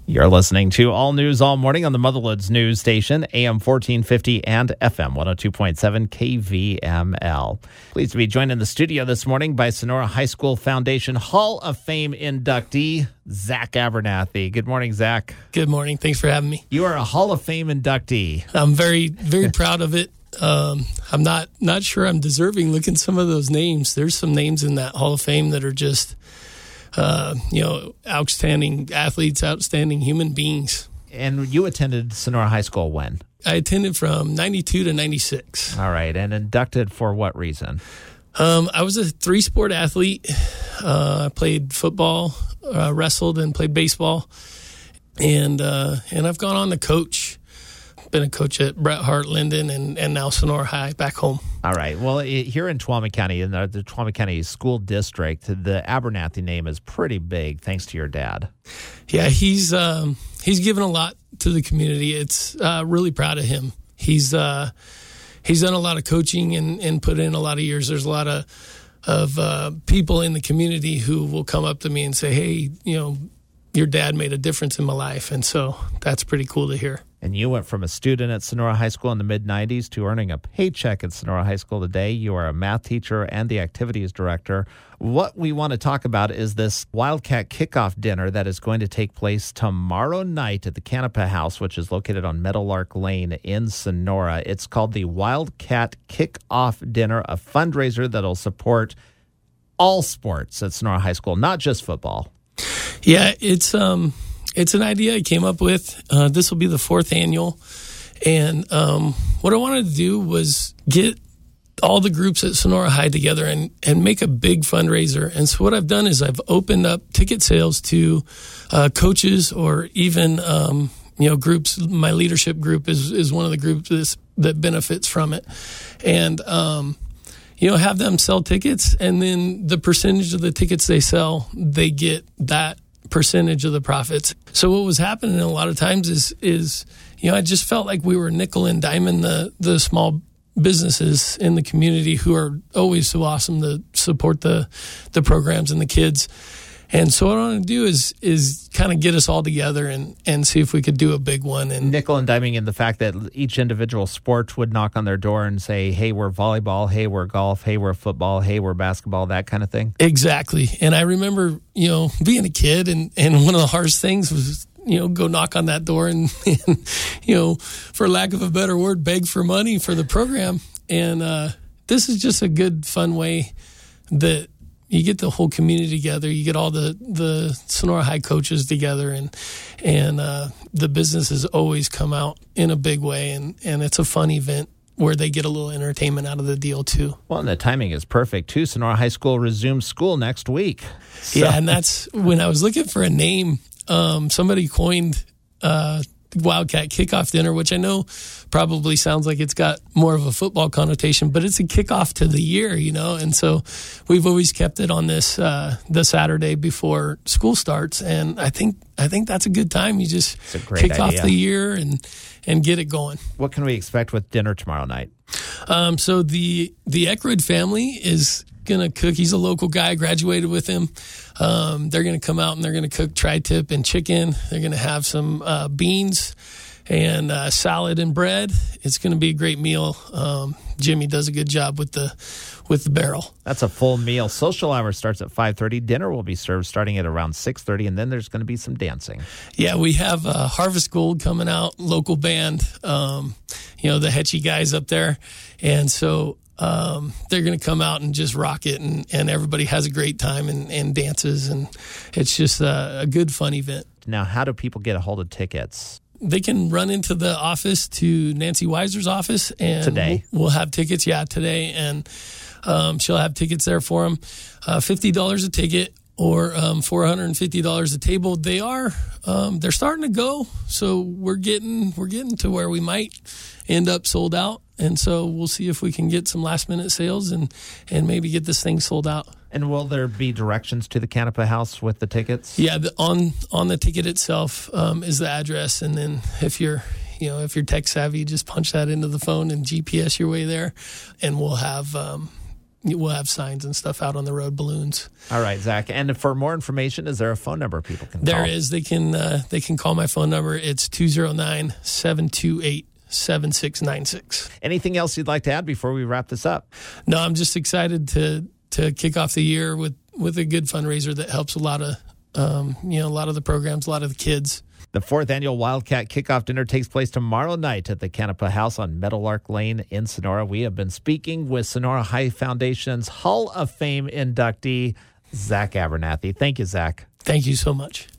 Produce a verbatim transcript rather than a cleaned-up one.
You're listening to All News All Morning on the Motherlode News Station, A M fourteen fifty and F M one oh two point seven K V M L. Pleased to be joined in the studio this morning by Sonora High School Foundation Hall of Fame inductee, Zach Abernathy. Good morning, Zach. Good morning. Thanks for having me. You are a Hall of Fame inductee. I'm very, very proud of it. Um, I'm not, not sure I'm deserving. Look at some of those names. There's some names in that Hall of Fame that are just... Uh, you know, outstanding athletes, outstanding human beings. And you attended Sonora High School when? I attended from ninety-two to ninety-six. All right. And inducted for what reason? Um, I was a three-sport athlete. Uh, I played football, uh, wrestled, and played baseball. And uh, and I've gone on to coach. Been a coach at Bret Hart, Linden, and, and now Sonora High back home. All right. Well, it, here in Tuolumne County, in the, the Tuolumne County School District, the Abernathy name is pretty big, thanks to your dad. Yeah, he's um, he's given a lot to the community. It's uh, really proud of him. He's uh, he's done a lot of coaching and, and put in a lot of years. There's a lot of of uh, people in the community who will come up to me and say, "Hey, you know, your dad made a difference in my life," and so that's pretty cool to hear. And you went from a student at Sonora High School in the mid nineties to earning a paycheck at Sonora High School today. You are a math teacher and the activities director. What we want to talk about is this Wildcat Kickoff Dinner that is going to take place tomorrow night at the Canapa House, which is located on Meadowlark Lane in Sonora. It's called the Wildcat Kickoff Dinner, a fundraiser that will support all sports at Sonora High School, not just football. Yeah, it's um, it's an idea I came up with. Uh, this will be the fourth annual. And um, what I wanted to do was get all the groups at Sonora High together and, and make a big fundraiser. And so what I've done is I've opened up ticket sales to uh, coaches or even, um, you know, groups. My leadership group is, is one of the groups that's, that benefits from it. And, um, you know, have them sell tickets, and then the percentage of the tickets they sell, they get that percentage of the profits. So what was happening a lot of times is, is you know, I just felt like we were nickel and diming the, the small businesses in the community who are always so awesome to support the the programs and the kids. And so what I want to do is is kind of get us all together and, and see if we could do a big one. And nickel and diming in the fact that each individual sport would knock on their door and say, hey, we're volleyball, hey, we're golf, hey, we're football, hey, we're basketball, that kind of thing. Exactly. And I remember, you know, being a kid, and, and one of the hardest things was, you know, go knock on that door and, and, you know, for lack of a better word, beg for money for the program. And uh, this is just a good, fun way that you get the whole community together. You get all the, the Sonora High coaches together, and and uh, the businesses always come out in a big way, and, and it's a fun event where they get a little entertainment out of the deal too. Well, and the timing is perfect too. Sonora High School resumes school next week. So. Yeah, and that's when I was looking for a name. Um, somebody coined uh, Wildcat Kickoff Dinner, which I know probably sounds like it's got more of a football connotation, but it's a kickoff to the year, you know. And so we've always kept it on this uh, the Saturday before school starts, and I think I think that's a good time. You just kick idea. off the year and and get it going. What can we expect with dinner tomorrow night? Um, so the the Eckroyd family is gonna cook. He's a local guy. Graduated with him. Um, they're gonna come out and they're gonna cook tri-tip and chicken. They're gonna have some uh, beans and uh, salad and bread. It's gonna be a great meal. Um, Jimmy does a good job with the with the barrel. That's a full meal. Social hour starts at five thirty. Dinner will be served starting at around six thirty, and then there's going to be some dancing. Yeah, we have uh, Harvest Gold coming out, local band. Um, you know, the Hetchy guys up there, and so. Um, they're going to come out and just rock it, and, and everybody has a great time and, and dances, and it's just a, a good, fun event. Now, how do people get a hold of tickets? They can run into the office to Nancy Weiser's office, and today we'll, we'll have tickets. Yeah, today, and um, she'll have tickets there for them. Uh, fifty dollars a ticket, or um, four hundred fifty dollars a table. They are um, they're starting to go, so we're getting we're getting to where we might end up sold out. And so we'll see if we can get some last minute sales and, and maybe get this thing sold out. And will there be directions to the Canapa House with the tickets? Yeah, the, on on the ticket itself um, is the address, and then if you're you know if you're tech savvy, just punch that into the phone and G P S your way there, and we'll have um, we'll have signs and stuff out on the road, balloons. All right, Zach. And for more information, is there a phone number people can There call? There is. They can uh, they can call my phone number. It's two oh nine, seven two eight, seven six nine six. Anything else you'd like to add before we wrap this up? No, I'm just excited to to kick off the year with, with a good fundraiser that helps a lot of um, you know a lot of the programs, a lot of the kids. The fourth annual Wildcat Kickoff Dinner takes place tomorrow night at the Canepa House on Meadowlark Lane in Sonora. We have been speaking with Sonora High Foundation's Hall of Fame inductee, Zach Abernathy. Thank you, Zach. Thank you so much.